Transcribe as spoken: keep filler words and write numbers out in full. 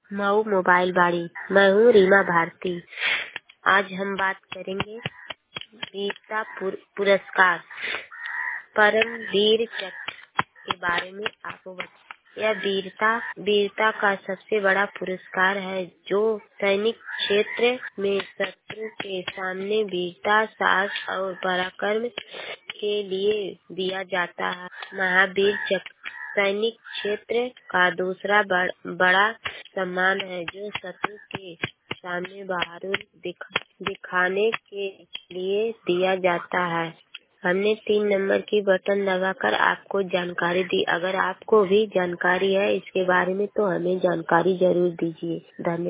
Mau mobile बाड़ी। मैं हूँ रीमा भारती। आज हम बात करेंगे वीरता पुर, पुरस्कार परमवीर चक्र के बारे में। आपको बता, यह वीरता वीरता का सबसे बड़ा पुरस्कार है जो सैनिक क्षेत्र में शत्रु के सामने वीरता, साहस और पराक्रम के लिए दिया जाता है। महावीर चक्र सैनिक क्षेत्र का दूसरा बड़, बड़ा सम्मान है जो शत्रु के सामने बहादुर दिख, दिखाने के लिए दिया जाता है। हमने तीन नंबर की बटन दबाकर आपको जानकारी दी। अगर आपको भी जानकारी है इसके बारे में तो हमें जानकारी जरूर दीजिए। धन्यवाद।